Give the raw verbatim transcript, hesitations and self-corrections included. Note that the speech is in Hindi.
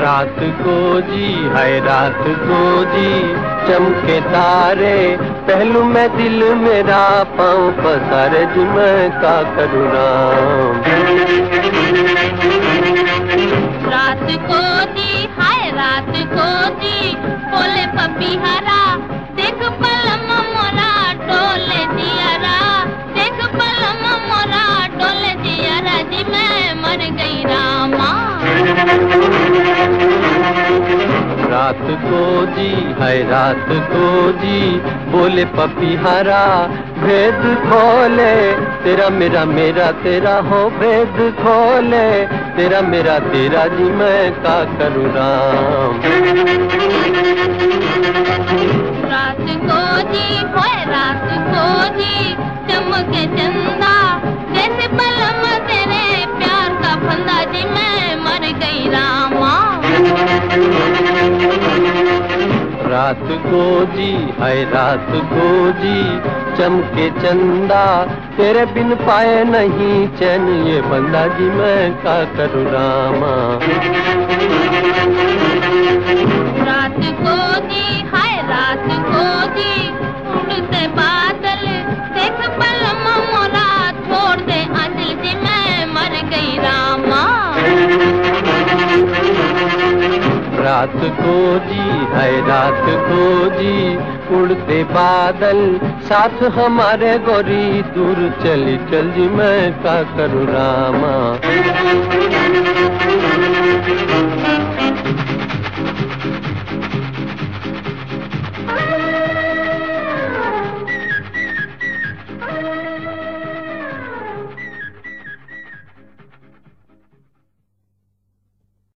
रात को जी है रात को जी चमके तारे, पहलू में दिल मेरा पाँव पसारे जी मैं का करूँ राम। रात को जी हाय रात को जी बोले पपीहरा, देख पलम मोरा डोले जियारा, देख पलम मोरा डोले जियारा जी मैं मर गई रामा। रात को जी है रात को जी बोले पपीहरा, भेद खोले तेरा मेरा मेरा तेरा हो, भेद खोले तेरा मेरा तेरा जी मैं का करूँ राम। रात को जी होए रात को जी चमके चंदा, जैसे पलम तेरे प्यार का फंदा जी मैं मर गई रामा। रात को जी है रात को जी चमके चंदा, तेरे बिन पाए नहीं चैन ये बंदा जी मैं का करूँ रामा। रात को जी हाय रात को जी उड़ते बादल, देख पलम मोरा छोड़ दे आंचल जी मैं मर गई रामा। रात को जी है रात को जी उड़ते बादल, साथ हमारे गोरी दूर चली चल जी मैं का करूँ रामा।